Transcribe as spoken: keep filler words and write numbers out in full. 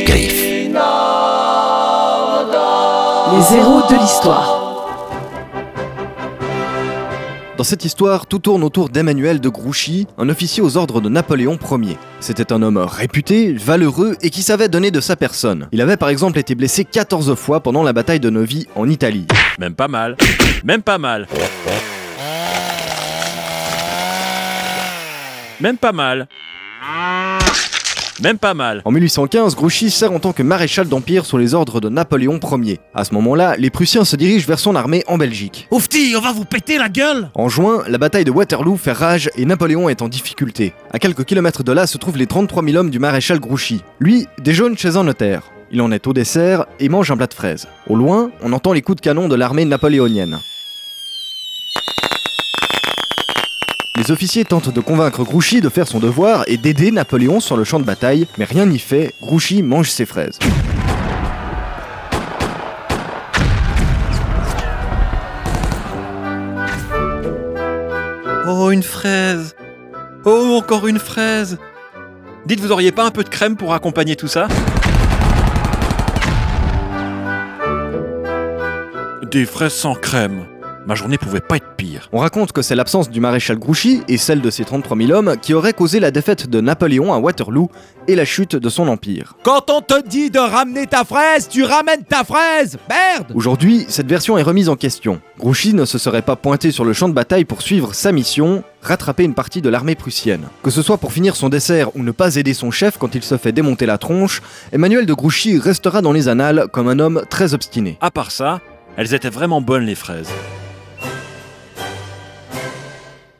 Griffe. Les héros de l'histoire. Dans cette histoire, tout tourne autour d'Emmanuel de Grouchy, un officier aux ordres de Napoléon Ier. C'était un homme réputé, valeureux et qui savait donner de sa personne. Il avait par exemple été blessé quatorze fois pendant la bataille de Novi en Italie. Même pas mal. Même pas mal. Même pas mal. Même pas mal. En mille huit cent quinze, Grouchy sert en tant que maréchal d'Empire sous les ordres de Napoléon Ier. À ce moment-là, les Prussiens se dirigent vers son armée en Belgique. Oufti, on va vous péter la gueule! En juin, la bataille de Waterloo fait rage et Napoléon est en difficulté. À quelques kilomètres de là se trouvent les trente-trois mille hommes du maréchal Grouchy. Lui, déjeune chez un notaire. Il en est au dessert et mange un plat de fraises. Au loin, on entend les coups de canon de l'armée napoléonienne. Les officiers tentent de convaincre Grouchy de faire son devoir et d'aider Napoléon sur le champ de bataille, mais rien n'y fait, Grouchy mange ses fraises. Oh, une fraise. Oh, encore une fraise. Dites, vous auriez pas un peu de crème pour accompagner tout ça? Des fraises sans crème. Ma journée pouvait pas être pire. On raconte que c'est l'absence du maréchal Grouchy et celle de ses trente-trois mille hommes qui auraient causé la défaite de Napoléon à Waterloo et la chute de son empire. Quand on te dit de ramener ta fraise, tu ramènes ta fraise! Merde! Aujourd'hui, cette version est remise en question. Grouchy ne se serait pas pointé sur le champ de bataille pour suivre sa mission, rattraper une partie de l'armée prussienne. Que ce soit pour finir son dessert ou ne pas aider son chef quand il se fait démonter la tronche, Emmanuel de Grouchy restera dans les annales comme un homme très obstiné. À part ça, elles étaient vraiment bonnes les fraises.